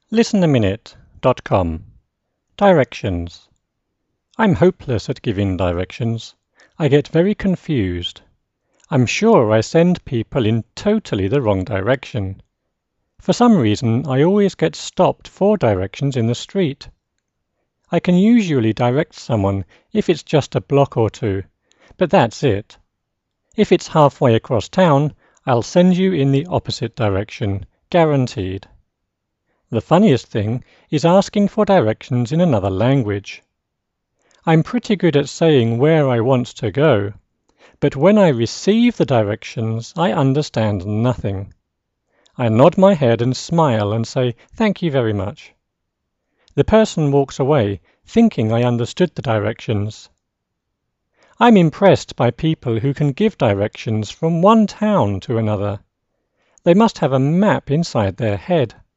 ListenAminute.com. Directions. I'm hopeless at giving directions. I get very confused. I'm sure I send people in totally the wrong direction. For some reason, I always get stopped for directions in the street. I can usually direct someone if it's just a block or two, but that's it. If it's halfway across town, I'll send you in the opposite direction, guaranteed. The funniest thing is asking for directions in another language. I'm pretty good at saying where I want to go, but when I receive the directions, I understand nothing. I nod my head and smile and say, "Thank you very much." The person walks away, thinking I understood the directions. I'm impressed by people who can give directions from one town to another. They must have a map inside their head.